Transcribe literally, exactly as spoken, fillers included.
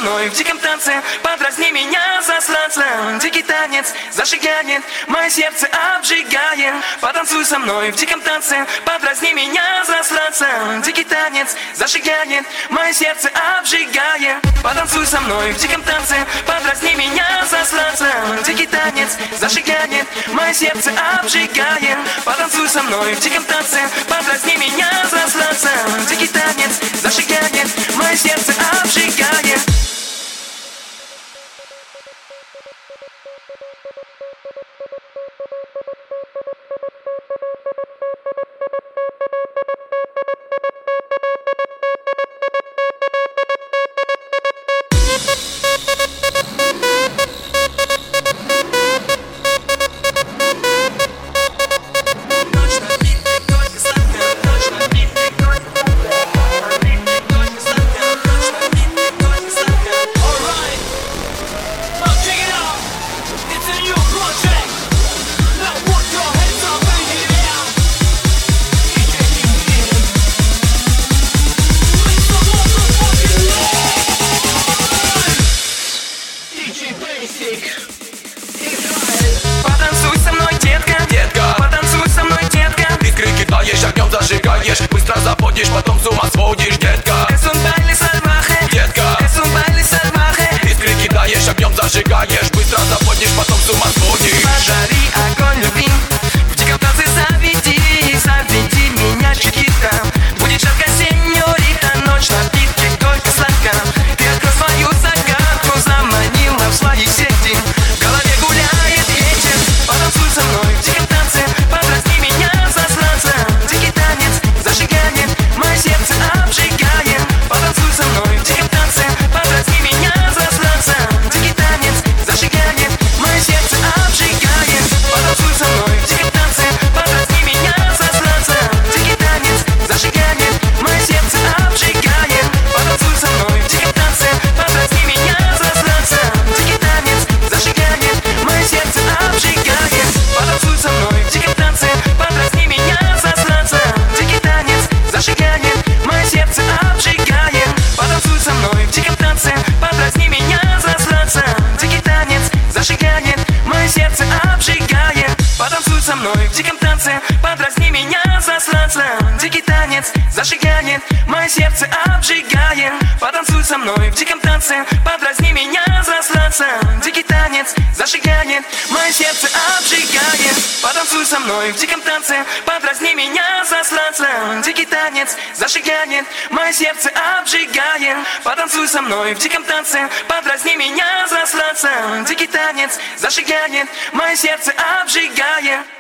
мной в диком танце, подразни меня заслаться. Дикий танец зажигает, мое сердце обжигает. Потанцуй со мной в диком танце, подразни меня заслаться. Дикий танец зажигает, мое сердце обжигает. Потанцуй со мной в диком танце, подразни меня заслаться. Дикий танец зажигает, мое сердце обжигает. Потанцуй со мной в диком танце, подразни меня заслаться. Дикий танец зажигает, мое сердце обжигает. Потанцуй со мной, детка, детка, потанцуй со мной, детка. Искры кидаешь, огнем зажигаешь, быстро заводишь, потом с ума сводишь, детка. Es un baile salvaje, Детка, es un baile salvaje. искры кидаешь, огнем зажигаешь, быстро заводишь, потом с ума сводишь. Пожари огонь любви, в диком танце заведи, заведи меня, Чикита. Будет жарко, сеньорита, ночь напитки только сладка. Ты открой свою загадку, заманила в свои сети. В голове гуляет ветер, потанцуй со мной в диком танце, подразни меня заслаться. Дикий танец зажигает, мое сердце обжигает. Потанцуй со мной в диком танце, подразни меня заслаться. Дикий танец зажигает, мое сердце обжигает. Потанцуй со мной в диком танце, подразни меня заслаться. Дикий танец зажигает, мое сердце обжигает. Потанцуй со мной в диком танце, подразни меня заслаться. Дикий танец зажигает, мое сердце обжигает. Потанцуй со мной в диком танце, подразни меня заслаться. Дикий танец зажигает, мое сердце обжигает. Потанцуй со мной в диком танце, подразни меня заслаться. Дикий танец зажигает, мое сердце обжигает. Потанцуй со мной в диком танце, подразни меня заслаться. Дикий танец зажигает, мое сердце обжигает. Потанцуй со мной в диком танце, подразни меня заслаться. Дикий танец зажигает, мое сердце обжигает. Потанцуй со мной в диком танце, подразни меня заслаться. Дикий танец зажигает, мое сердце обжигает. Потанцуй со мной в диком танце, подразни меня заслаться. Дикий танец зажигает, мое сердце обжигает.